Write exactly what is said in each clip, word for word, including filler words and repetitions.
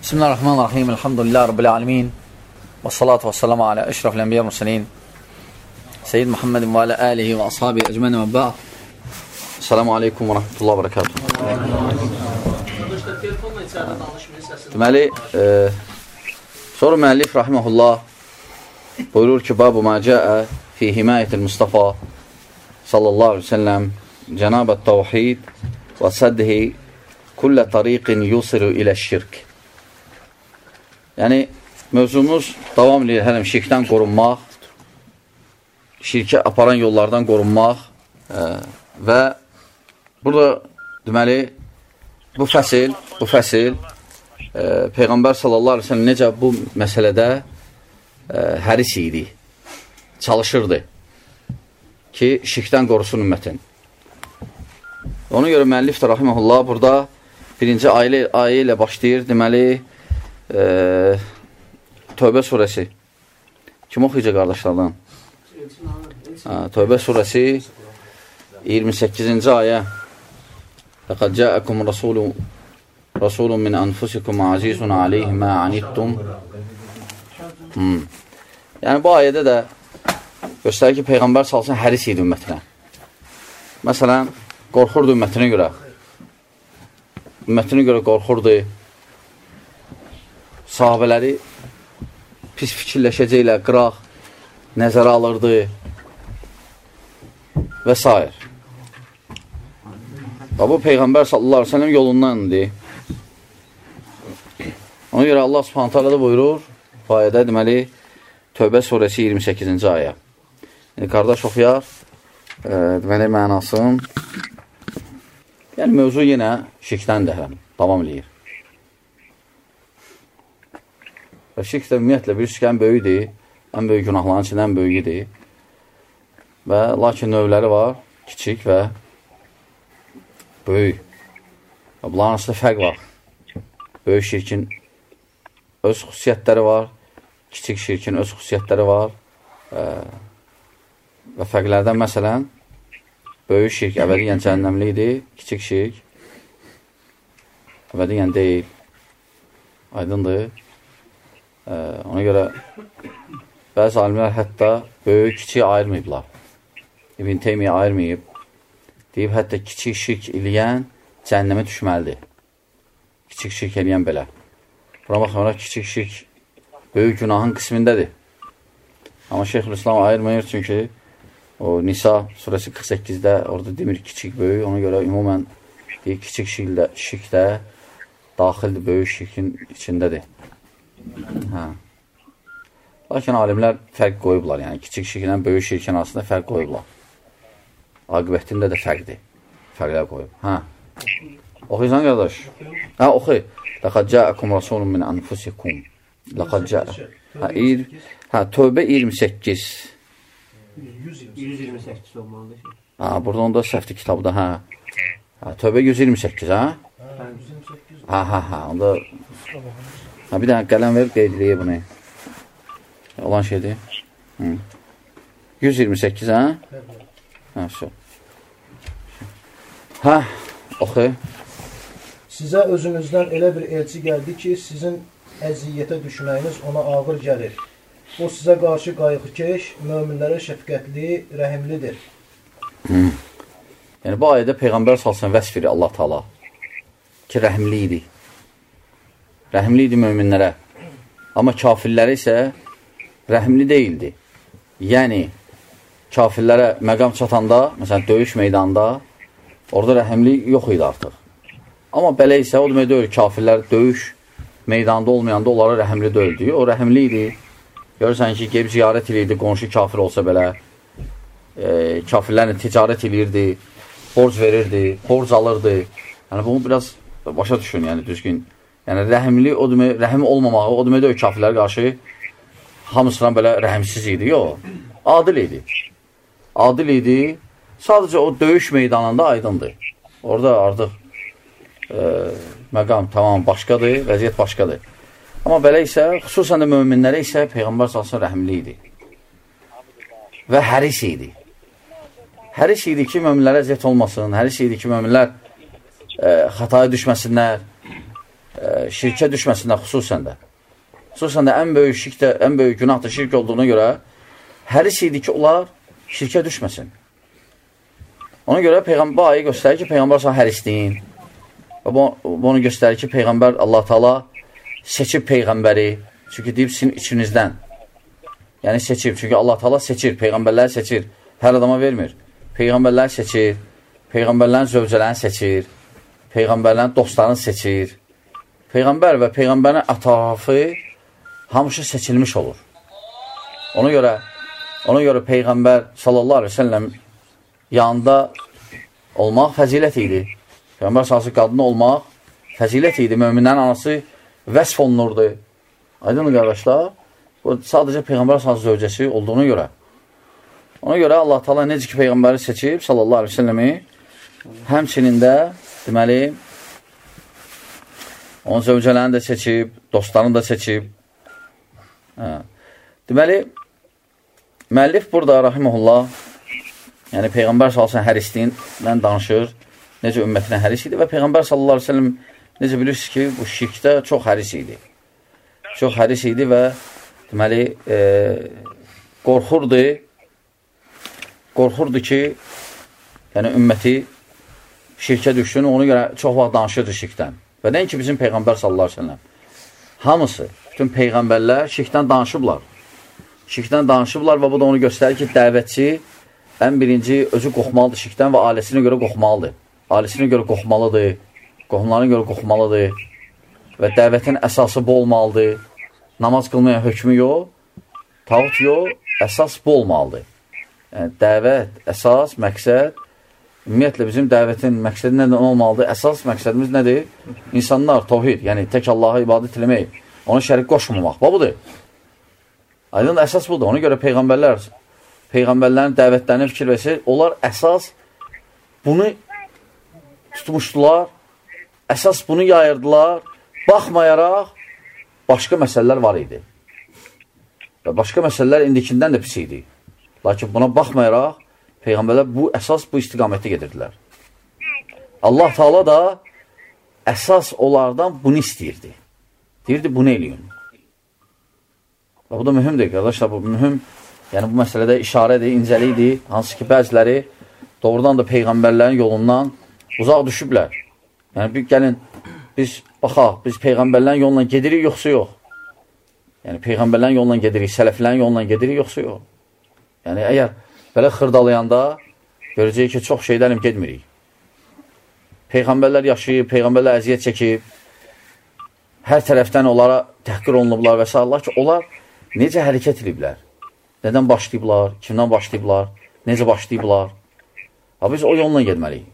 Bismillahirrahmanirrahim. Elhamdülillah Rabbil alemin. Və salatu və salamu alə əşrafil ənbiyyə mürsəlin. Seyyid Muhammedin və alə alihi və ashabi əcməni və ba'd. Assalamu aleykum və rahmetullahi və barakatuhu. Deməli, e, sonra müəllif rahiməhullah buyurur ki, babu ma cəə fi himayətil Mustafa sallallahu aleyhi ve sellem cənabət tavhid və səddhi kullə tariqin yusiru ilə şirk. Yəni, mövzumuz davam edir hələm şirkdən qorunmaq, şirkə aparan yollardan qorunmaq e, və burada deməli, bu fəsil, bu fəsil e, Peyğəmbər sallallahu aleyhi ve sellem necə bu məsələdə e, həris idi, çalışırdı ki, şirkdən qorusun ümmətin. Ona görə müəllif də rahiməhullah burada birinci ayə, ayə ilə başlayır, deməli, e, Tövbə surəsi. Kim oxuyacaq qardaşlardan? Ha, Tövbə surəsi iyirmi səkkizinci ayə. Laqad ca'akum rasulun rasulun min anfusikum azizun alayhi ma anittum. Hmm. Yəni bu ayədə də göstərir ki, Peyğəmbər salsın həris idi ümmətinə. Məsələn, qorxurdu ümmətinə görə. Ümmətinə görə qorxurdu. Sahabələri pis fikirləşəcəklə, qıraq, nəzərə alırdı və s. Və bu Peyğəmbər sallallahu aleyhi ve sellem yolundandı. Ona görə Allah subhanahu ta'ala da buyurur, bu ayədə deməli, Tövbə surəsi iyirmi səkkizinci ayə. Yəni, qardaş oxuyar, e, deməli, mənasın. Yəni, mövzu yenə şirkdəndir, davam edir. Və şirk də ümumiyyətlə bir şirkən böyüdür, ən böyük günahların içində ən böyüdür. Və lakin növləri var, kiçik və böyük. Və bunların arasında fərq var. Böyük şirkin öz xüsusiyyətləri var, kiçik şirkin öz xüsusiyyətləri var. Və fərqlərdən məsələn, böyük şirk əbədiyyən cəhənnəmli idi, kiçik şirk əbədiyyən deyil. Aydındır. Ona görə bəzi alimlər hətta böyük, kiçik ayırmayıblar. İbn Teymiyyə ayırmayıb. Deyib, hətta kiçik şirk eləyən cəhənnəmə düşməlidir. Kiçik şirk eləyən belə. Buna baxmayaraq, kiçik şirk böyük günahın qismindədir. Amma Şeyxülislam ayırmayır, çünki o Nisa surəsi qırx səkkizdə orada demir kiçik, böyük. Ona görə ümumən deyir, kiçik şirk də daxildir, böyük şirkin içindədir. Hə. Lakin alimlər fərq qoyublar, yəni kiçik şirklə böyük şirkin arasında fərq qoyublar. Aqibətində də fərqdir. Fərqlər qoyub. Hə. Oxuyursan, qardaş? Hə, oxuy. Laqad ca'akum rasulun min anfusikum. Laqad ca'a. Hə, hə, Tövbə iyirmi səkkiz. yüz iyirmi səkkiz olmalıdır. Hə, burada onda səhvdir kitabda, hə. Hə, Tövbə yüz iyirmi səkkiz, hə? Hə, hə, hə, onda... Hə, bir dənə qələm verib qeyd edəyək bunu. Olan şeydir. Hı. yüz iyirmi səkkiz, hə? Hə, şu. Hə, oxu. Sizə özünüzdən elə bir elçi gəldi ki, sizin əziyyətə düşməyiniz ona ağır gəlir. O sizə qarşı qayğıkeş, möminlərə şəfqətli, rəhimlidir. Hı. Yəni, bu ayədə Peyğəmbər salsın vəsf edir Allah Taala ki, rəhimli idi. Rəhimli idi möminlərə. Amma kafirlərə isə rəhimli deyildi. Yəni, kafirlərə məqam çatanda, məsələn, döyüş meydanında, orada rəhimli yox idi artıq. Amma belə isə, o demək deyil, kafirlər döyüş meydanda olmayanda onlara rəhimli deyildi. O rəhimli idi. Görürsən ki, gelib ziyarət edirdi, qonşu kafir olsa belə, e, kafirlərlə ticarət edirdi, borc verirdi, borc alırdı. Yəni, bunu biraz başa düşün, yəni, düzgün. Yəni, rəhimli, o demək, rəhim olmamağı, o demək deyil, kafirlər qarşı hamısından belə rəhimsiz idi. Yox, adil idi. Adil idi. Sadəcə o döyüş meydanında aydındır. Orada artıq e, məqam tamam başqadır, vəziyyət başqadır. Amma belə isə, xüsusən də möminlərə isə Peyğəmbər salsın rəhimli idi. Və həris idi. Həris idi ki, möminlərə əziyyət olmasın, həris idi ki, möminlər e, xataya düşməsinlər. e, şirkə düşməsinlər xüsusən də. Xüsusən də ən böyük şirk də, ən böyük günah da şirk olduğuna görə həris idi ki, onlar şirkə düşməsin. Ona görə Peyğəmbər bu ayı göstərir ki, Peyğəmbər sana hərisliyin. Və bu, bunu göstərir ki, Peyğəmbər Allah Taala seçib Peyğəmbəri. Çünki deyib sizin içinizdən. Yəni seçib. Çünki Allah Taala seçir, Peyğəmbərləri seçir. Hər adama vermir. Peyğəmbərləri seçir, Peyğəmbərlərin zövcələrini seçir, Peyğəmbərlərin dostlarını seçir. Peyğəmbər və Peyğəmbərin ətrafı hamısı seçilmiş olur. Ona görə, ona görə Peyğəmbər sallallahu aleyhi ve sellem yanında olmaq fəzilət idi. Peyğəmbər sallallahu qadını olmaq fəzilət idi. Möminlərin anası vəsf olunurdu. Aydın qardaşlar, bu sadəcə Peyğəmbər sallallahu zövcəsi olduğuna görə. Ona görə Allah Taala necə ki Peyğəmbəri seçib sallallahu aleyhi ve sellemi, həmçinin də deməli onun zövcələrini də seçib, dostlarını da seçib. Hə. Deməli, müəllif burada rahimehullah, yəni Peyğəmbər sallallahu əleyhi hərisliyindən danışır, necə ümmətinə həris idi və Peyğəmbər sallallahu əleyhi və səlləm necə bilirsiniz ki, bu şirkdə çox həris idi. Çox həris idi və deməli e, qorxurdu, qorxurdu ki, yəni ümməti şirkə düşsün, ona görə çox vaxt danışırdı şirkdən. Və nəinki bizim Peyğəmbər sallallahu əleyhi və səlləm. Hamısı, bütün Peyğəmbərlər şirkdən danışıblar. Şirkdən danışıblar və bu da onu göstərir ki, dəvətçi ən birinci özü qorxmalıdır şirkdən və ailəsinə görə qorxmalıdır. Ailəsinə görə qorxmalıdır, qohumlarına görə qorxmalıdır və dəvətin əsası bu olmalıdır. Namaz qılmayan hökmü yox, tağut yox, əsas bu olmalıdır. Yəni, dəvət, əsas, məqsəd, ümumiyyətlə bizim dəvətin məqsədi nədən olmalıdır? Əsas məqsədimiz nədir? İnsanlar, tövhid, yəni tək Allaha ibadət eləmək, ona şərik qoşmamaq. Bu budur. Aydın əsas budur. Ona görə Peyğəmbərlər, Peyğəmbərlərin dəvətlərinə fikir versək, onlar əsas bunu tutmuşdular, əsas bunu yayırdılar, baxmayaraq başqa məsələlər var idi. Və başqa məsələlər indikindən də pis idi. Lakin buna baxmayaraq, Peyğəmbərlər bu əsas bu istiqamətdə gedirdilər. Allah Taala da əsas onlardan bunu istəyirdi. Deyirdi, bunu eləyin. Və bu da mühümdür, qardaşlar, bu mühüm. Yəni, bu məsələdə işarədir, incəlikdir. Hansı ki, bəziləri doğrudan da Peyğəmbərlərin yolundan uzaq düşüblər. Yəni, bir, gəlin, biz baxaq, biz Peyğəmbərlərin yolundan gedirik, yoxsa yox. Yəni, Peyğəmbərlərin yolundan gedirik, sələflərin yolundan gedirik, yoxsa yox. Yəni, əgər belə xırdalayanda görəcəyik ki, çox şeydən getmirik. Peyğəmbərlər yaşayıb, Peyğəmbərlər əziyyət çəkib, hər tərəfdən onlara təhqir olunublar və s. ki, onlar necə hərəkət ediblər? Nədən başlayıblar? Kimdən başlayıblar? Necə başlayıblar? Ha, biz o yolla getməliyik.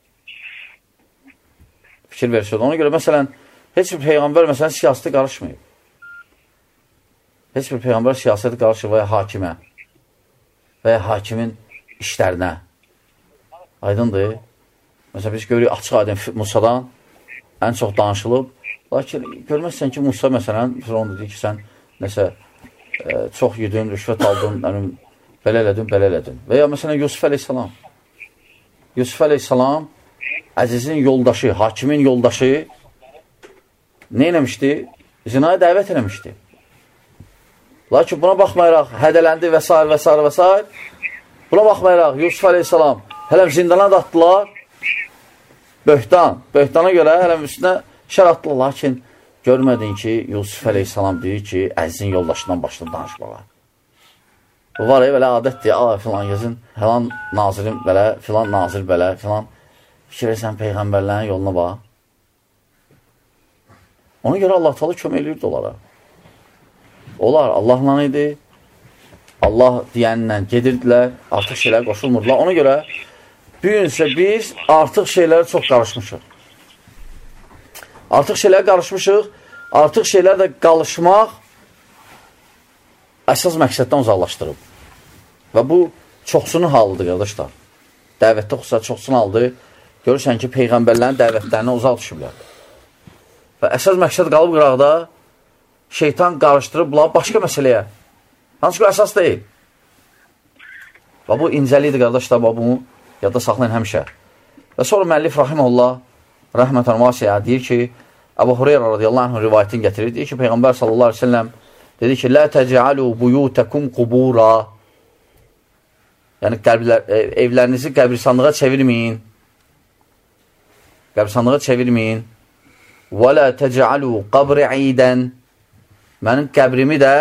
Fikir versiyonu. Ona görə, məsələn, heç bir Peyğəmbər, məsələn, siyasətə qarışmayıb. Heç bir Peyğəmbər siyasətə qarışıb və ya hakimə və ya hakimin işlərinə. Aydındır. Məsələn, biz görürük, açıq aydın Musadan ən çox danışılıb. Lakin görməzsən ki, Musa, məsələn, onu deyir ki, sən nəsə e, çox yedin, rüşvət aldın, yəni, belə elədin, belə elədin. Və ya, məsələn, Yusuf əleyhissalam. Yusuf əleyhissalam Əzizin yoldaşı, hakimin yoldaşı nə eləmişdi? Zinaya dəvət eləmişdi. Lakin buna baxmayaraq, hədələndi və s. və s. və s. Buna baxmayaraq, Yusuf əleyhissalam hələm zindana da atdılar. Böhtan. Böhtana görə hələm üstünə şər atdılar. Lakin görmədin ki, Yusuf əleyhissalam deyir ki, Əzizin yoldaşından başladı danışmağa. Bu var ya, belə adətdir. A, filan yazın, filan nazirim belə, filan nazir belə, filan. Fikir etsən Peyğəmbərlərin yoluna bax. Ona görə Allah Taala kömək eləyirdi onlara. Onlar Allahla idi. Allah deyənlə gedirdilər, artıq şeylər qoşulmurdular. Ona görə bu gün isə biz artıq şeylərə çox qarışmışıq. Artıq şeylərə qarışmışıq. Artıq şeylərdə qalışmaq əsas məqsəddən uzaqlaşdırıb. Və bu çoxsunun halıdır, qardaşlar. Dəvətdə xüsusən çoxsunun halıdır. Görürsən ki, Peyğəmbərlərin dəvətlərinə uzaq düşüblər. Və əsas məqsəd qalıb qıraqda şeytan qarışdırıblar başqa məsələyə. Hansı ki, əsas deyil. Və bu incəlidir, qardaşlar, bunu yadda saxlayın həmişə. Və sonra müəllif rahimehullah, rəhmətən vasiyə deyir ki, Əbu Hureyra radiyallahu anh rivayətini gətirir. Deyir ki, Peyğəmbər sallallahu aleyhi ve sellem dedi ki, لا تجعلوا بيوتكم قبورا. Yəni, qəbirlər, evlərinizi qəbirsanlığa çevirməyin. Qəbirsanlığa çevirməyin. وَلَا تَجْعَلُوا قَبْرِ عِيدًا. Mənim qəbrimi də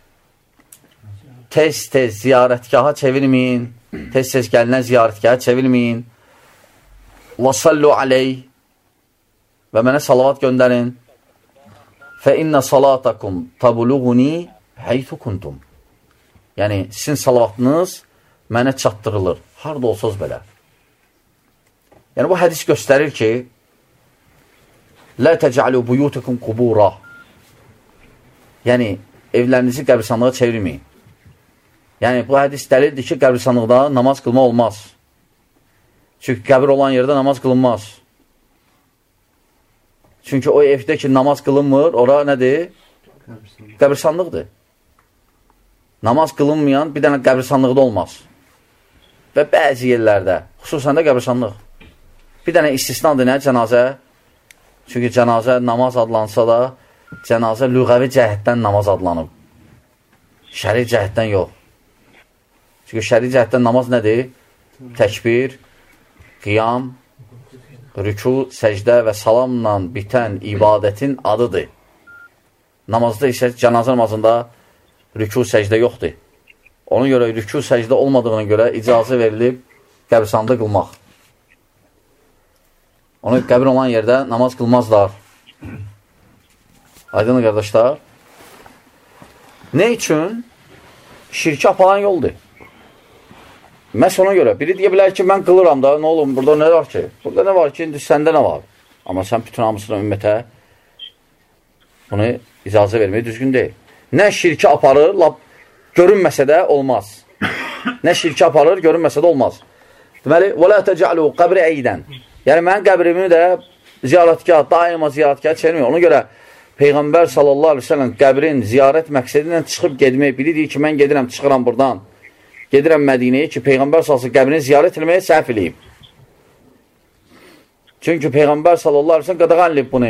tez-tez ziyarətgaha çevirməyin. Tez-tez gəlinə ziyarətgaha çevirməyin. وَصَلُّوا عَلَيْهِ. Və mənə salavat göndərin. فَإِنَّ صَلَاتَكُمْ تَبُلُغُنِي حَيْثُ كُنْتُمْ. Yəni, sizin salavatınız mənə çatdırılır. Harada olsanız belə. Yəni, bu hədis göstərir ki, لَا تَجْعَلُوا بُيُوتَكُمْ قُبُورًا. Yəni, evlərinizi qəbirsanlığa çevirməyin. Yəni, bu hədis dəlildir ki, qəbirsanlıqda namaz qılma olmaz. Çünki qəbir olan yerdə namaz qılınmaz. Çünki o evdə ki, namaz qılınmır, ora nədir? Qəbirsanlıqdır. Namaz qılınmayan bir dənə qəbirsanlıqda olmaz. Və bəzi yerlərdə, xüsusən də qəbirsanlıq. Bir dənə istisnadır nə? Cənazə. Çünki cənazə namaz adlansa da, cənazə lüğəvi cəhətdən namaz adlanıb. Şəri cəhətdən yox. Çünki şəri cəhətdən namaz nədir? Təkbir, qiyam, rüku, səcdə və salamla bitən ibadətin adıdır. Namazda isə cənazə namazında rüku, səcdə yoxdur. Ona görə rüku, səcdə olmadığına görə icazə verilib qəbirsanlıqda qılmaq. Ona qəbir olan yerdə namaz qılmazlar. Aydın qardaşlar. Nə üçün? Şirki aparan yoldur. Məhz ona görə. Biri deyə bilər ki, mən qılıram da, nə olum, burada nə var ki? Burada nə var ki, indi səndə nə var? Amma sən bütün hamısına ümmətə bunu icazə vermək düzgün deyil. Nə şirki aparır, lab, görünməsə də olmaz. Nə şirki aparır, görünməsə də olmaz. Deməli, وَلَا تَجَعْلُوا قَبْرِ عِيدًا. Yəni, mənim qəbrimi də ziyarətkah, daima ziyarətkah çevirmək. Ona görə Peyğəmbər sallallahu aleyhi ve sellem qəbrin ziyarət məqsədi ilə çıxıb gedmək, biri deyir ki, mən gedirəm, çıxıram buradan. Gedirəm Mədinəyə ki, Peyğəmbər sallallahu qəbrini ziyarət etməyə səhv eləyib. Çünki Peyğəmbər sallallahu aleyhi ve sellem qadağan eləyib bunu.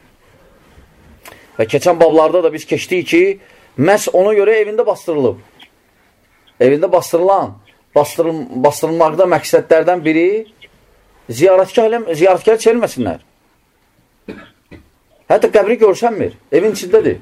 Və keçən bablarda da biz keçdik ki, məhz ona görə evində bastırılıb. Evində bastırılan, bastırıl bastırılmaqda məqsədlərdən biri ziyarətkar çevirməsinlər. Hətta qəbri görsənmir, evin içindədir.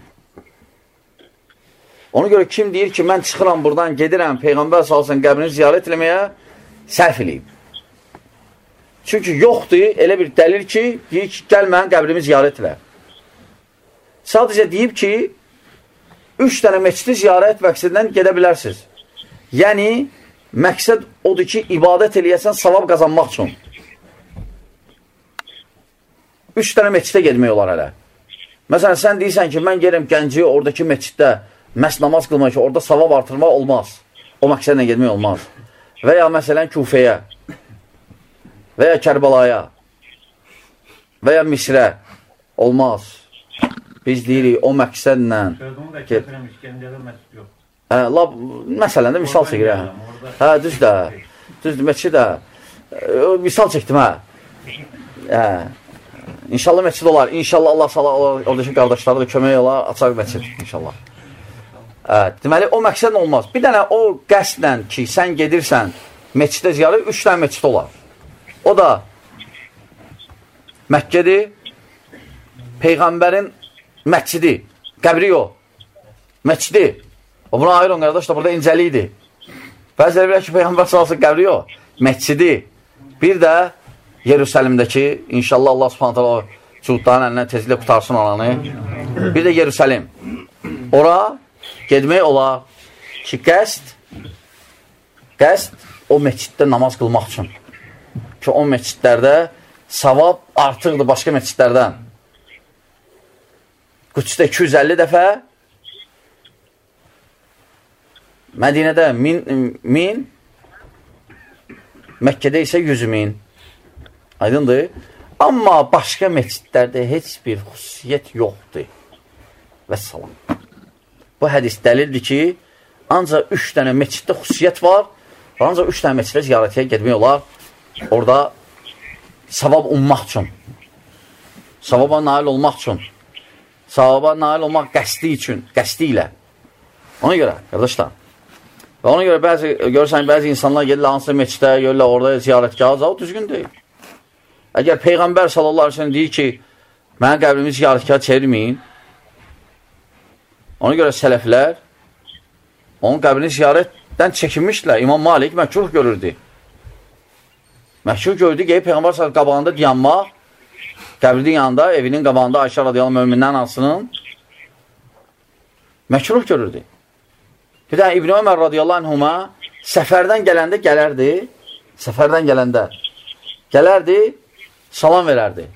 Ona görə kim deyir ki, mən çıxıram buradan, gedirəm, Peyğəmbər salsın qəbrini ziyarət eləməyə, səhv eləyib. Çünki yoxdur elə bir dəlil ki, deyir ki, gəl mənim qəbrimi ziyarət elə. Sadəcə deyib ki, üç dənə meçidi ziyarət məqsədindən gedə bilərsiniz. Yəni, məqsəd odur ki, ibadət eləyəsən, savab qazanmaq üçün. Üç dənə meçidə gedmək olar hələ. Məsələn, sən deyirsən ki, mən gerim Gənciyə, oradakı meçiddə məhz namaz qılmaq ki, orada savab artırmaq olmaz. O məqsədlə gedmək olmaz. Və ya məsələn Kufəyə, və ya Kərbəlaya, və ya Misrə olmaz. Biz deyirik, o məqsədlə... Hə, lab, məsələn də misal çəkir, hə. Hə, düz də, düzdür, meçid də. Misal çəkdim, hə. Hə. İnşallah meçid olar. İnşallah Allah sala oradakı qardaşları da kömək olar, açar meçid, inşallah. Hə, deməli, o məqsədlə olmaz. Bir dənə o qəsdlə ki, sən gedirsən meçidə ziyarət, üç dənə meçid olar. O da Məkkədir, Peyğəmbərin məscidi, qəbri yox, məscidi. O buna ayır on qardaş da burada incəlikdir. Bəziləri bilər ki, Peyğəmbər salsın qəbri yox, məscidi. Bir də Yerusəlimdəki, inşallah Allah subhanət hala cuhudların əlinə tezliklə qutarsın olanı. Bir də Yerusəlim. Ora gedmək olar ki, qəsd, qəsd o məsciddə namaz qılmaq üçün. Ki, o məscidlərdə savab artıqdır başqa məscidlərdən. Qüdsdə iki yüz əlli dəfə, Mədinədə min, min, Məkkədə isə yüz min. Aydındır. Amma başqa məscidlərdə heç bir xüsusiyyət yoxdur. Və salam. Bu hədis dəlildir ki, ancaq üç dənə məsciddə xüsusiyyət var və ancaq üç dənə məsciddə ziyarətiyə gedmək olar. Orada savab ummaq üçün. Savaba nail olmaq üçün. Savaba nail olmaq qəsdi üçün, qəsdi ilə. Ona görə, qardaşlar. Və ona görə bəzi, görürsən, bəzi insanlar gelirlər hansısa meçdə, görürlər orada ziyarətgahı, o düzgün deyil. Əgər Peyğəmbər sallallahu aleyhi ve sellem deyir ki, mənə qəbrimi ziyarətgahı çevirməyin, ona görə sələflər onun qəbrini ziyarətdən çəkinmişdilər. İmam Malik məkruh görürdü. Məkruh gördü ki, Peyğəmbər sallallahu qabağında dayanmaq, qəbrinin yanında, evinin qabağında Ayşə radiyallahu mömindən anasının məkruh görürdü. Bir də İbn Ömər radiyallahu anhuma səfərdən gələndə gələrdi, səfərdən gələndə gələrdi, salam verərdi.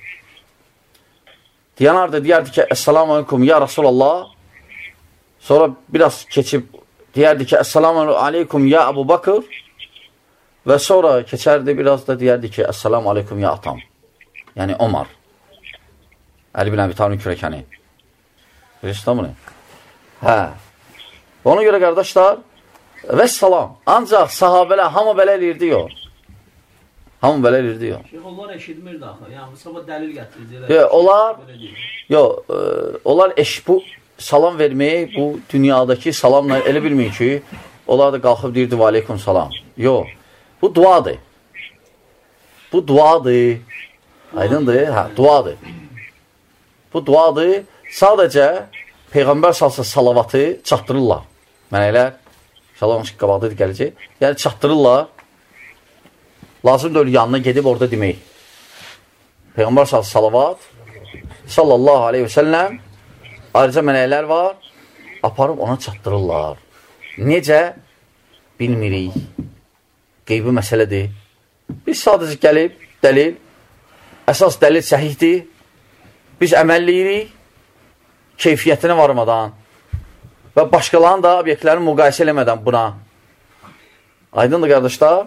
Diyanardı, deyərdi ki, Esselamu aleykum ya Rasulallah. Sonra biraz keçib deyərdi ki, Esselamu aleykum ya Abu Bakır. Və sonra keçərdi, biraz da deyərdi ki, Esselamu aleykum ya Atam. Yəni Omar. Əli bin Əbi Talibin kürəkəni. Bilirsiniz bunu? Hə. Ona görə qardaşlar, və salam. Ancaq sahabələr hamı belə eləyirdi yox. Hamı belə eləyirdi yox. Şeyh, onlar eşitmirdi axı. Yəni, sabah dəlil gətirirdi. Yox, onlar, yox, e, onlar eş, bu salam vermək, bu dünyadakı salamla elə bilməyin ki, onlar da qalxıb deyirdi, və aleykum salam. Yox, bu duadır. Bu duadır. Aydındır? Hə, duadır. Bu duadır. Sadəcə Peyğəmbər salsa salavatı çatdırırlar. Mənələr, salam qabaqda gələcək. Yəni, çatdırırlar. Lazım da öyle yanına gedib orada demək. Peyğəmbər salsa salavat sallallahu aleyhi ve sellem ayrıca mələklər var. Aparıb ona çatdırırlar. Necə? Bilmirik. Qeybi məsələdir. Biz sadəcə gəlib, dəlil, əsas dəlil səhihdir. Biz əməlləyirik, keyfiyyətinə varmadan və başqalarını da obyektlərini müqayisə eləmədən buna. Aydındır, qardaşlar?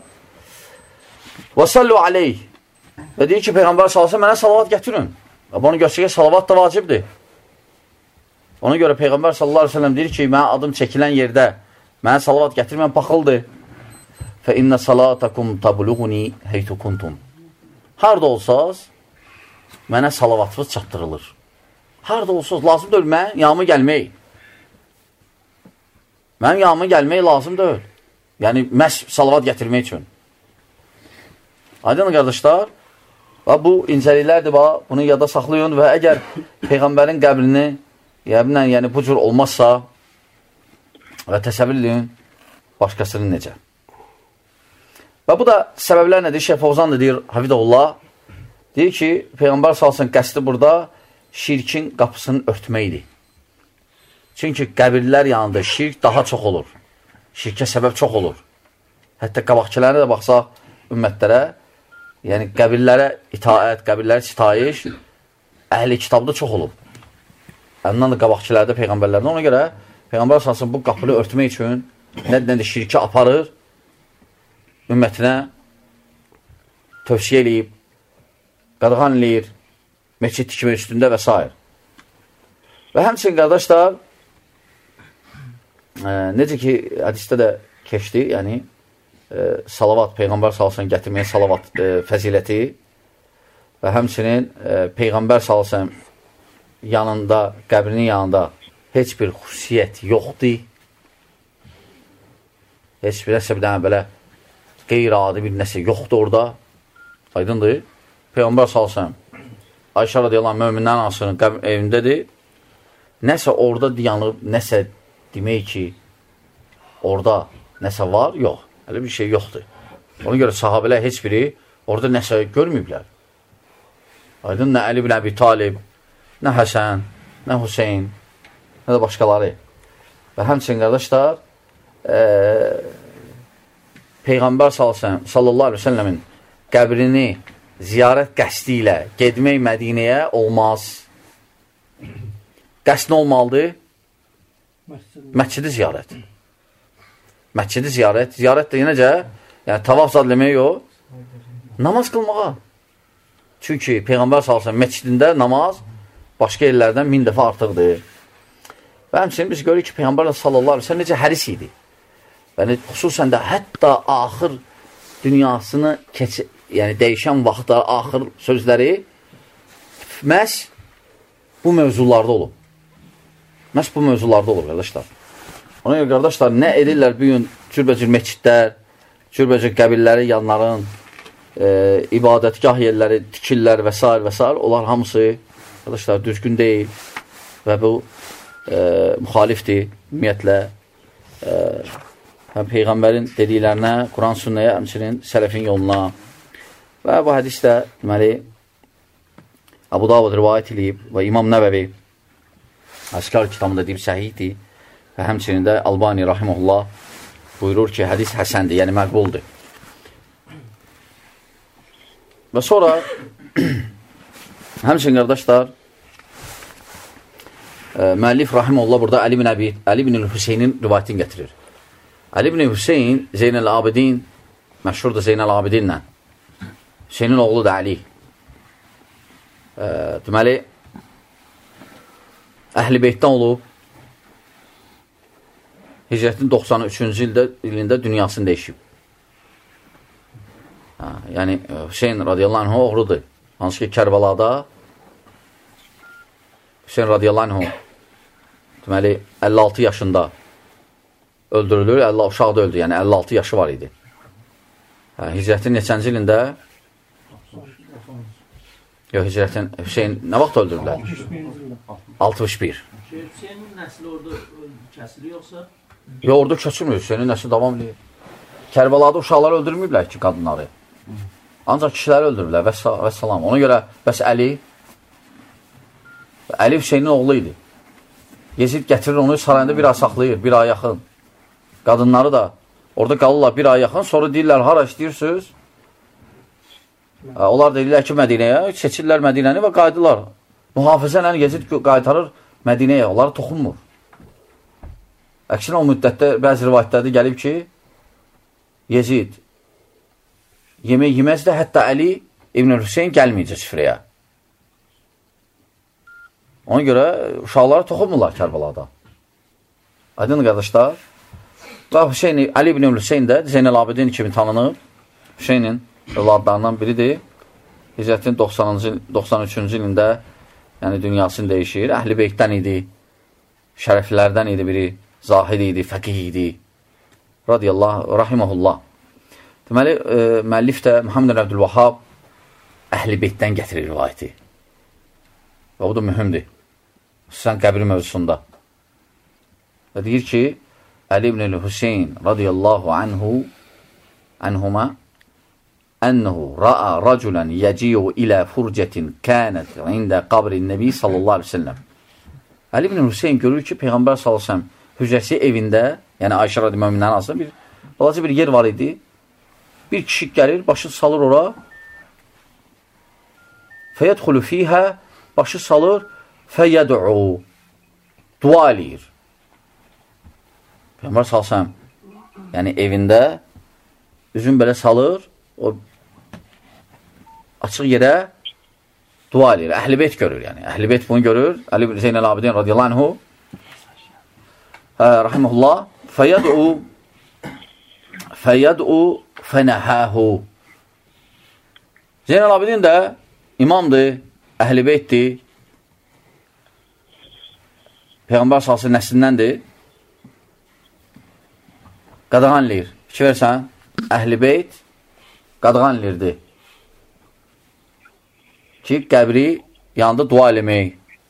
Və sallu aleyh. Və deyir ki, Peyğəmbər salsa mənə salavat gətirin. Və bunu göstərir ki, salavat da vacibdir. Ona görə Peyğəmbər sallallahu aleyhi ve sellem deyir ki, mənə adım çəkilən yerdə mənə salavat gətirmən paxıldır. Fə innə salatakum tabluğuni heytu kuntum. Harada olsaz, mənə salavatınız çatdırılır. Harada olsaz, lazım deyil, mən yanıma gəlmək. Mənim yanıma gəlmək lazım deyil. Yəni, məhz salavat gətirmək üçün. Aydın qardaşlar, bu incəliklərdir, bunu yada saxlayın və əgər Peyğəmbərin qəbrini yəni, yəni bu cür olmazsa və təsəvvür edin başqasının necə. Və bu da səbəblər nədir? Şeyh Fovzan da deyir, Hafidullah, deyir ki, Peyğəmbər salsın qəsdi burada şirkin qapısını örtməkdir. Çünki qəbirlər yanında şirk daha çox olur. Şirkə səbəb çox olur. Hətta qabaqçilərə də baxsaq ümmətlərə, yəni qəbirlərə itaət, qəbirlərə sitayiş əhli kitabda çox olub. Ondan da qabaqçilərdə, Peyğəmbərlərdə. Ona görə Peyğəmbər salsın bu qapını örtmək üçün nədir şirki aparır, ümmətinə tövsiyə eləyib, qadağan eləyir, məscid tikmək üstündə və s. Və həmçinin qardaşlar, e, necə ki, hədisdə də keçdi, yəni, e, salavat, Peyğəmbər salsın gətirməyə salavat e, fəziləti və həmçinin e, Peyğəmbər salsın yanında, qəbrinin yanında heç bir xüsusiyyət yoxdur. Heç bir nəsə bir dənə belə qeyri-adi bir nəsə yoxdur orada. Aydındır. Peyğəmbər salsın Ayşə radiyallahu mömindən anasının evindədir. Nəsə orada dayanıb, nəsə demək ki, orada nəsə var, yox. Elə bir şey yoxdur. Ona görə sahabələr heç biri orada nəsə görməyiblər. Aydın, nə Əli bin Əbi Talib, nə Həsən, nə Hüseyin, nə də başqaları. Və həmçinin qardaşlar, e, Peyğəmbər sallallahu aleyhi ve sellemin qəbrini ziyarət qəsdi ilə gedmək Mədinəyə olmaz. Qəsd nə olmalıdır? Məscidi ziyarət. Məscidi ziyarət. Ziyarət də necə? Yəni, tavaf zad eləmək yox. Namaz qılmağa. Çünki Peyğəmbər sallallahu aleyhi ve sellem məscidində namaz başqa yerlərdən min dəfə artıqdır. Və həmçinin biz görürük ki, Peyğəmbər sallallahu aleyhi ve sellem necə həris idi. Yəni, xüsusən də hətta axır dünyasını keç yəni, dəyişən vaxtda axır sözləri məhz bu mövzularda olub. Məhz bu mövzularda olur, qardaşlar. Ona görə, qardaşlar, nə edirlər bu gün cürbəcür meçidlər, cürbəcür qəbilləri, yanların, e, ibadətgah yerləri, tikirlər və s. və s. Onlar hamısı, qardaşlar, düzgün deyil və bu e, müxalifdir, ümumiyyətlə, e, həm Peyğəmbərin dediklərinə, Quran sünnəyə, həmçinin sələfin yoluna və bu hədisdə, deməli, Əbu Davud rivayət edib və İmam Nəvəvi Əskar kitabında deyib səhihdir və həmçinin də Albani rahimehullah buyurur ki, hədis həsəndir, yəni məqbuldur. Və sonra həmçinin qardaşlar müəllif rahimehullah burada Əli ibn Əbi, Əli ibn Hüseynin rivayətini gətirir. Əli ibn Hüseyn Zeynəl Abidin məşhurdur Zeynəl Abidinlə. Hüseynin oğlu da Əli. E, deməli, Əhl-i Beytdən olub, Hicrətin doxsan üçüncü ildə, ilində dünyasını dəyişib. Ha, yəni, Hüseyn radiyallahu anh oğludur. Hansı ki, Kərbalada Hüseyn radiyallahu anh deməli, əlli altı yaşında öldürülür, əlli uşaq da öldü, yəni əlli altı yaşı var idi. Ha, Hicrətin neçənci ilində yox, Hicrətin Hüseyn nə vaxt öldürürlər? altmış bir. Hüseynin nəsli orada kəsilir yoxsa? Yox, orada kəsilmir. Hüseynin nəsli davam edir. Kərbalada uşaqları öldürməyiblər ki, qadınları. Ancaq kişiləri öldürürlər və salam. Ona görə bəs Əli Əli Hüseynin oğlu idi. Yezid gətirir onu sarayında bir ay saxlayır, bir ay yaxın. Qadınları da orada qalırlar bir ay yaxın, sonra deyirlər, hara istəyirsiniz? Onlar deyirlər ki, Mədinəyə, seçirlər Mədinəni və qaydılar. Mühafizənlə Yezid qaytarır Mədinəyə, onları toxunmur. Əksinə o müddətdə bəzi rivayətlərdə gəlib ki, Yezid yemək yeməz də, hətta Əli İbn Hüseyn gəlməyəcək süfrəyə. Ona görə uşaqları toxunmurlar Kərbalada. Aydın qardaşlar, və Hüseyn, Əli İbn Hüseyn də Zeynəl Abidin kimi tanınıb, Hüseynin övladlarından biridir. Hicrətin doxsan üçüncü ilində yəni dünyasını dəyişir. Əhl-i Beytdən idi, şərəflərdən idi biri, zahid idi, fəqih idi. Radiyallahu, rahiməhullah. Deməli, e, müəllif də Muhammed Əbdülvahhab Əhl-i Beytdən gətirir rivayəti. Və bu da mühümdür. Xüsusən qəbri mövzusunda. Və deyir ki, Əli ibn Hüseyn radiyallahu anhu anhuma ənəhu ra'a raculan yəciyu ilə furcətin kənət ində qabrin nəbi sallallahu aleyhi ve sellem. Əli ibn Hüseyn görür ki, Peyğəmbər sallallahu aleyhi ve sellem hücrəsi evində, yəni Ayşə radiyallahu anh'ın arasında bir balaca bir yer var idi. Bir kişi gəlir, başı salır ora. Fəyədxulu fiyhə, başı salır, fəyəd'u, dua eləyir. Peyğəmbər sallallahu aleyhi ve sellem, yəni evində üzün belə salır, o açıq yerə dua eləyir. Əhl-i Beyt görür, yəni. Əhl-i Beyt bunu görür. Əli Zeynəl Abidin radiyallahu anhu rahiməhullah fəyəd'u fəyəd'u fənəhəhu. Zeynəl Abidin də imamdır, Əhl-i Beytdir. Peyğəmbər sallallahu əleyhi nəslindəndir. Qadağan eləyir. Fikir versən, Əhl-i Beyt qadağan eləyirdi ki, qəbri yanında dua eləmək.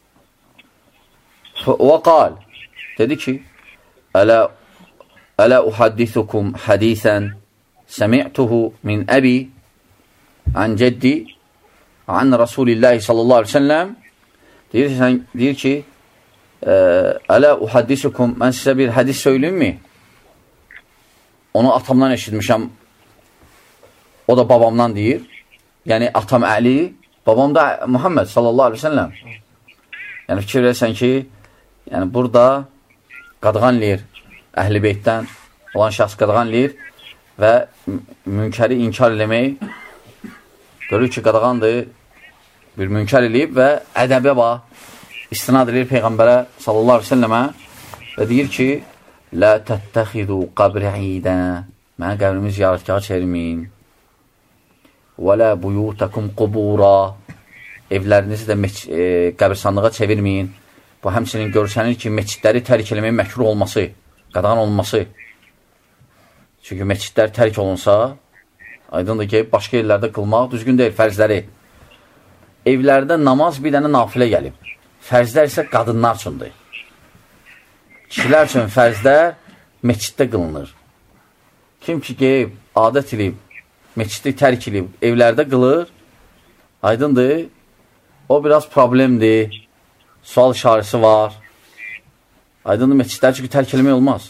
Və qal, dedi ki, Ələ, ələ uhaddithukum hadisən səmi'tuhu min əbi an cəddi an Rasulillahi sallallahu aleyhi ve sellem. Deyir, sən, deyir ki, ələ uhaddithukum, mən sizə bir hədis söyleyeyim mi? Onu atamdan eşitmişəm, o da babamdan deyir. Yəni, atam Əli, babam da Muhammed sallallahu aleyhi ve sellem. Yəni, fikir versən ki, yəni, burada qadğan eləyir, Əhl-i Beytdən olan şəxs qadğan eləyir və münkəri inkar eləmək, görür ki, qadğandır, bir münkar eləyib və ədəbə bax, istinad edir Peyğəmbərə sallallahu aleyhi ve sellemə və deyir ki, Lə təttəxidu qabri idən, mənə qəbrimi ziyarətgahı çevirməyin. Və lə buyutakum qubura, evlərinizi də e, qəbirstanlığa çevirməyin. Bu həmçinin görsənir ki, meçidləri tərk eləməyin məkruh olması, qadağan olunması. Çünki meçidlər tərk olunsa, aydındır ki, başqa yerlərdə qılmaq düzgün deyil, fərzləri. Evlərdə namaz bir dənə nafilə gəlib. Fərzlər isə qadınlar üçündür. Kişilər üçün fərzlər meçiddə qılınır. Kim ki, qeyib, adət edib, meçiddə tərk edib, evlərdə qılır, aydındır, o biraz problemdir, sual işarəsi var. Aydındır, meçidləri çünki tərk eləmək olmaz.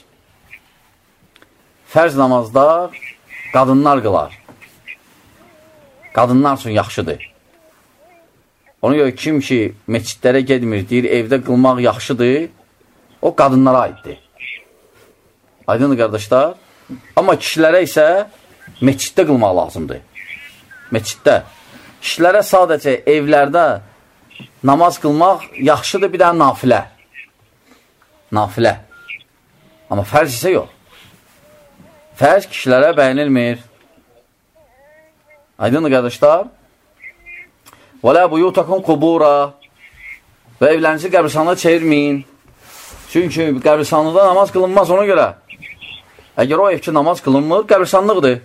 Fərz namazlar qadınlar qılar. Qadınlar üçün yaxşıdır. Ona görə kim ki, meçidlərə gedmir, deyir, evdə qılmaq yaxşıdır, o qadınlara aiddir. Aydındır, qardaşlar. Amma kişilərə isə meçiddə qılmaq lazımdır. Meçiddə. Kişilərə sadəcə evlərdə namaz qılmaq yaxşıdır, bir dənə nafilə. Nafilə. Amma fərz isə yox. Fərz kişilərə bəyənilmir. Aydındır, qardaşlar. Və lə buyutakum qubura. Və evlərinizi qəbirstanlığa çevirməyin. Çünki qəbirstanlıqda namaz qılınmaz ona görə. Əgər o ev ki, namaz qılınmır, qəbirstanlıqdır.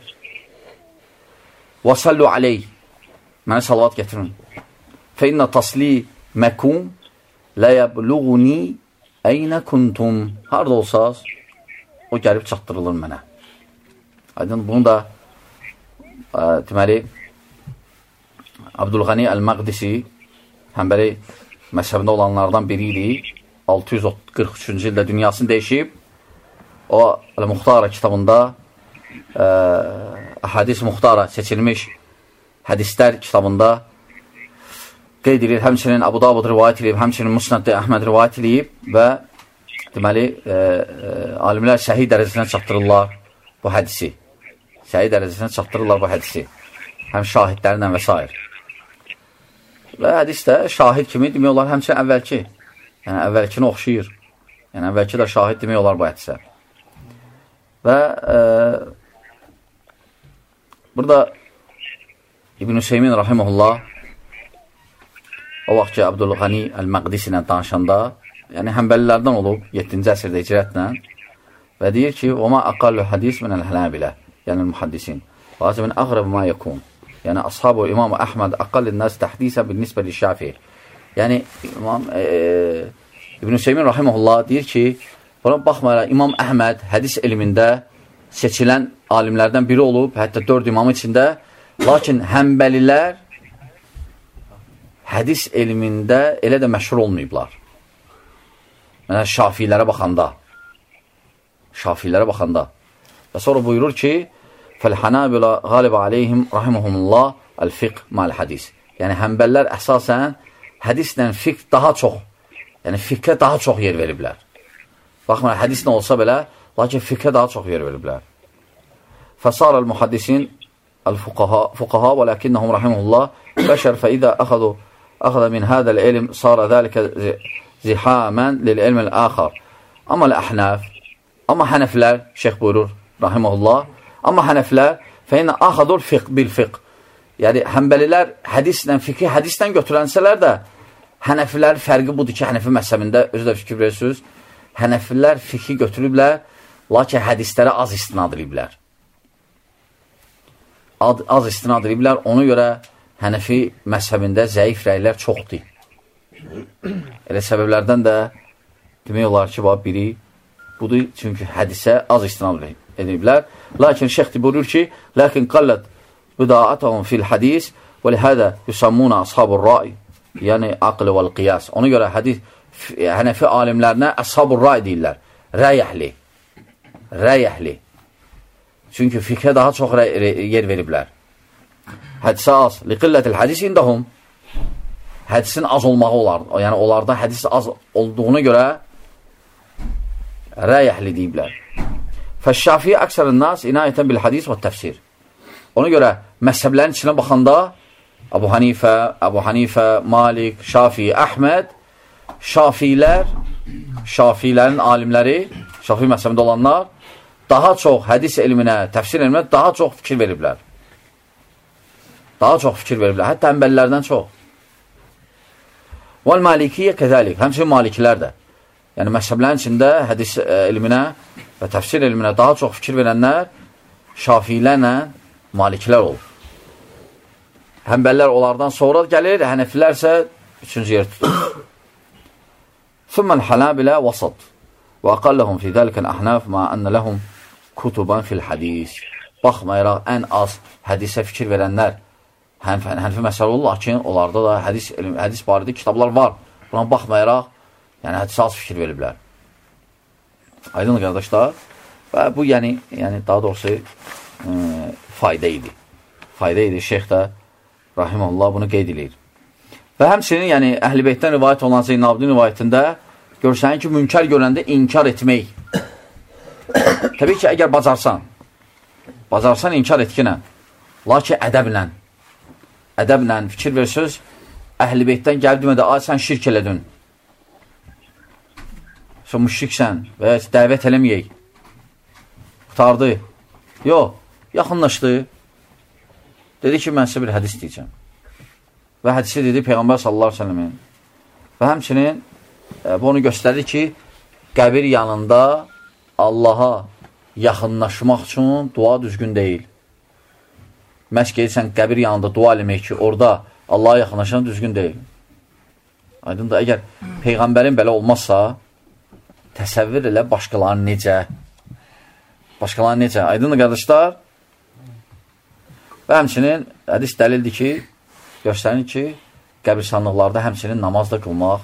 Və sallu aleyh. Mənə salavat getirin. Fə innə tasli məkum lə yəbluğuni əynə kuntum. Harada olsaz, o gəlib çatdırılır mənə. Aydın, bunu da ə, deməli, Abdülğani Əl-Məqdisi Həmbəli məzhəbində olanlardan biri idi. altı yüz qırx üçüncü ildə dünyasını dəyişib. O, Əl-Muxtara kitabında ə, Hədis Muxtara seçilmiş hədislər kitabında qeyd edir. Həmçinin Əbu Davud rivayət edib, həmçinin Musnad Əhməd rivayət edib və deməli, ə, ə, alimlər səhih dərəcəsinə çatdırırlar bu hədisi. Səhih dərəcəsinə çatdırırlar bu hədisi. Həm şahidlərlə və s. Və hədis də şahid kimi demək olar, həmçinin əvvəlki. Yəni, əvvəlkini oxşayır. Yəni, əvvəlki də şahid demək olar bu hədisə. Və e, burada İbn-i Hüseymin rahiməhullah o vaxt ki, Abdülğani Əl-Məqdisi ilə danışanda, yəni həmbəlilərdən olub, yeddinci əsrdə icrətlə və deyir ki, وَمَا أَقَلُّ حَدِيث مِنَ الْحَنَابِلَةِ yəni mühəddisin وَعَزِ مِنْ أَغْرَبِ مَا يَكُونَ yəni ashab-ı İmam Əhməd أَقَلِّ النَّاسِ تَحْدِيثًا بِالنِّسْبَةِ لِلشَّافِعِ yəni İmam e, İbn-i Hüseymin rahiməhullah deyir ki, buna baxmayaraq İmam Əhməd hədis elmində seçilən alimlərdən biri olub, hətta dörd imamın içində, lakin həmbəlilər hədis elmində elə də məşhur olmayıblar. Mənə şafiilərə baxanda, şafiilərə baxanda. Və sonra buyurur ki, فَالْحَنَابِلَ غَالِبَ عَلَيْهِمْ رَحِمَهُمُ اللّٰهِ الْفِقْ مَا الْحَدِيثِ yəni həmbəllər əsasən hədislə fiqh daha çox, yəni fiqhə daha çox yer veriblər. Baxmayın, hədis nə olsa belə, lakin fiqhə daha çox yer veriblər. فَصَارَ الْمُحَدِّسِينَ الْفُقَهَا وَلَكِنَّهُمْ رَحِمَهُ اللّٰهِ بَشَرْ فَإِذَا أَخَذُوا أَخَذَ مِنْ هَذَا الْعِلْمِ صَارَ ذَلِكَ زِحَامًا لِلْعِلْمِ الْآخَرِ Amma l'əhnəf, amma hənəflər, şeyx buyurur, rahiməhullah, amma hənəflər فَإِنَّ أَخَذُوا الْفِقْ بِالْفِقْ yəni həmbəlilər hədislə, fiqhi hədislə götürənsələr də, hənəfilər fərqi budur ki, hənəfi məzhəbində özü də fikir verirsiniz, hənəfilər fiqhi götürüblər, lakin hədislərə az istinad ediblər. Az, az istinad ediblər, ona görə hənəfi məzhəbində zəif rəylər çoxdur. Elə səbəblərdən də demək olar ki, biri budur, çünki hədisə az istinad ediblər. Lakin şeyx buyurur ki, lakin qallət bidaətəhum fil hədis və lihədə yusammuna ashabur rəy yəni aql və qiyas. Ona görə hədis, hənəfi alimlərinə əshabur rəy deyirlər. Rəy əhli. Rəy əhli. Çünki fiqhə daha çox yer veriblər. Hədisə az. Liqillətil hədis indəhum. Hədisin az olmağı olar. Yəni, onlarda hədis az olduğuna görə rəy əhli deyiblər. Fəşşafiyə əksərən nas inayətən bil hədis və təfsir. Ona görə məzhəblərin içinə baxanda Əbu Hanifə, Əbu Hanifə, Malik, Şafi, Əhməd, Şafilər, Şafilərin alimləri, Şafi məzhəbində olanlar daha çox hədis elminə, təfsir elminə daha çox fikir veriblər. Daha çox fikir veriblər. Hətta əmbəllərdən çox. Vəl malikiyyə kəzəlik. Həmçinin malikilər də. Yəni, məzhəblərin içində hədis elminə və təfsir elminə daha çox fikir verənlər şafiilərlə malikilər olur. Həmbəllər onlardan sonra gəlir, hənəfilər isə üçüncü yer tutur. Thumman hanabilə vasat. Və aqallahum fi zəlikən əhnaf ma ənə ləhum kutuban fil hədis. Baxmayaraq, ən az hədisə fikir verənlər hənfi məsələ olur, lakin onlarda da hədis, hədis barədə kitablar var. Buna baxmayaraq, yəni hədisə az fikir veriblər. Aydın qardaşlar. Və bu, yəni, yəni daha doğrusu e, fayda idi. Fayda idi. Şeyx də rahiməllah bunu qeyd edir. Və həmçinin, yəni, Əhl-i Beytdən rivayət olan Zeynabdin rivayətində görsən ki, münkər görəndə inkar etmək. Təbii ki, əgər bacarsan, bacarsan inkar etkinə, lakin ədəblə, ədəblə fikir versiniz, Əhl-i Beytdən gəlib demədə, ay, sən şirk elədin. Sən müşriksən və ya dəvət eləməyək. Qutardı. Yox, yaxınlaşdı. Dedi ki, mən sizə bir hədis deyəcəm. Və hədisi dedi Peyğəmbər sallallahu əleyhi və səlləmin. Və həmçinin e, bu onu göstərir ki, qəbir yanında Allaha yaxınlaşmaq üçün dua düzgün deyil. Məhz gelirsən qəbir yanında dua eləmək ki, orada Allaha yaxınlaşan düzgün deyil. Aydın da, əgər Peyğəmbərin belə olmazsa, təsəvvür elə başqalarını necə? Başqalarını necə? Aydın da, qardaşlar? Və həmçinin hədis dəlildir ki, göstərir ki, qəbirstanlıqlarda həmçinin namaz da qılmaq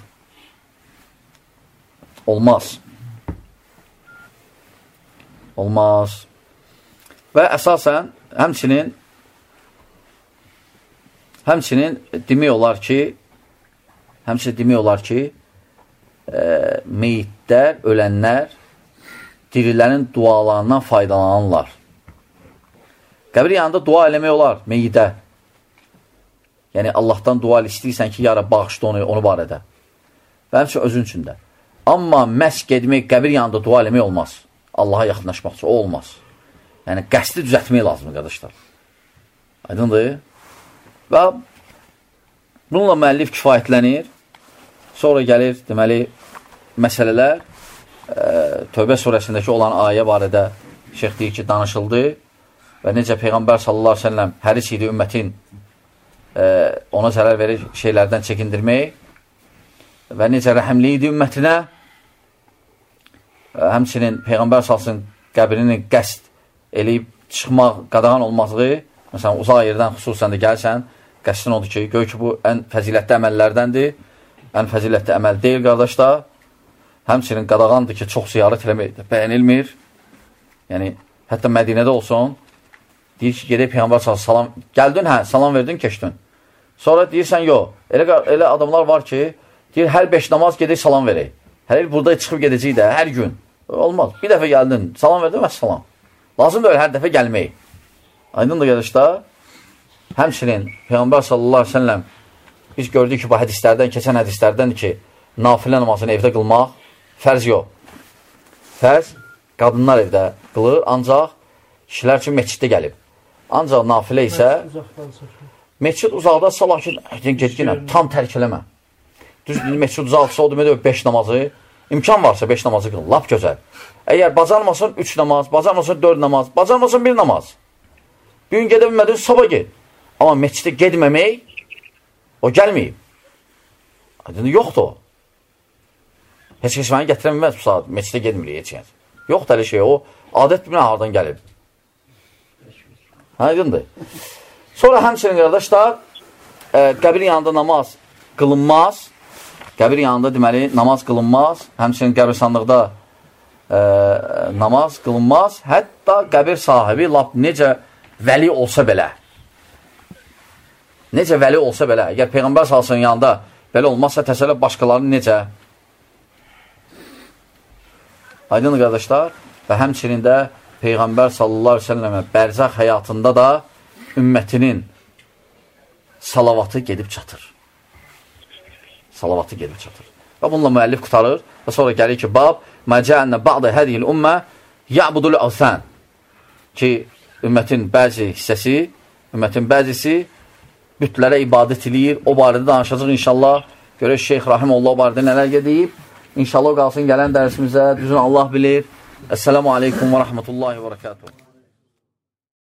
olmaz. Olmaz. Və əsasən, həmçinin həmçinin demək olar ki, həmçinin demək olar ki, e, meyitlər, ölənlər dirilərin dualarından faydalanırlar. Qəbir yanında dua eləmək olar meyidə. Yəni, Allahdan dua istəyirsən ki, yara bağışda onu, onu barədə. Və həmçə özün üçün də. Amma məhz gedmək, qəbir yanında dua eləmək olmaz. Allaha yaxınlaşmaq üçün, o olmaz. Yəni, qəsdi düzətmək lazımdır, qardaşlar. Aydındır? Və bununla müəllif kifayətlənir. Sonra gəlir, deməli, məsələlər e, Tövbə surəsindəki olan ayə barədə şeyx deyir ki, danışıldı və necə Peyğəmbər sallallahu əleyhi və səlləm həris idi ümmətin e, ona zərər verir şeylərdən çəkindirmək və necə rəhimli idi ümmətinə. E, həmçinin Peyğəmbər salsın qəbrinin qəsd eləyib çıxmaq qadağan olmazlığı. Məsələn, uzaq yerdən xüsusən də gəlsən, qəsdin odur ki, gör ki, bu ən fəzilətli əməllərdəndir. Ən fəzilətli əməl deyil, qardaşlar. Həmçinin qadağandır ki, çox ziyarət eləmək bəyənilmir. Yəni, hətta Mədinədə olsun, deyir ki, gedək Peyğəmbər salam, gəldin, hə, salam verdin, keçdin. Sonra deyirsən, yox, elə, elə adamlar var ki, deyir, hər beş namaz gedək, salam verək. Hər il burada çıxıb gedəcək də, hər gün. Olmaz, bir dəfə gəldin, salam verdin və salam. Lazımdır öyle hər dəfə gəlmək. Aydındır, qardaşlar. Həmçinin Peyğəmbər sallallahu əleyhi və səlləm biz gördük ki, bu hədislərdən, keçən hədislərdəndir ki, nafilə namazını evdə qılmaq fərz yox. Fərz qadınlar evdə qılır, ancaq kişilər üçün meçiddə gəlib. Ancaq nafilə isə meçid uzaqda salah ki, getginə, tam tərk eləmə. Düz meçid uzaqsa o demək beş namazı, imkan varsa beş namazı qılın, lap gözəl. Əgər bacarmasın üç namaz, bacarmasın dörd namaz, bacarmasın bir namaz. Bir gün gedə bilmədin, sabah ged. Amma meçidə gedməmək, o gəlməyib. Adını yoxdur o. Heç kəs məni gətirə bilməz bu saat, meçidə gedmirik heç kəs. Yoxdur elə şey, o adət bilmən hardan gəlib. Aydındır. Sonra həmçinin qardaşlar, e, qəbir yanında namaz qılınmaz. Qəbir yanında deməli, namaz qılınmaz. Həmçinin qəbirstanlıqda e, namaz qılınmaz. Hətta qəbir sahibi lap necə vəli olsa belə. Necə vəli olsa belə. Əgər Peyğəmbər salsın yanında belə olmazsa təsəllə başqalarını necə? Aydın qardaşlar. Və həmçinin də Peyğəmbər sallallahu əleyhi və səlləmə bərzəx həyatında da ümmətinin salavatı gedib çatır. Salavatı gedib çatır. Və bununla müəllif qutarır. Və sonra gəlir ki, bab məcəənnə ba'də hədiyil ümmə ya'budul əvsən ki, ümmətin bəzi hissəsi, ümmətin bəzisi bütlərə ibadət eləyir. O barədə danışacaq inşallah. Görək Şeyx Rahimullah barədə nələr gedib. İnşallah qalsın gələn dərsimizə. Düzün Allah bilir. Esselamu aleykum və rəhmətullahi və rəkatuhu.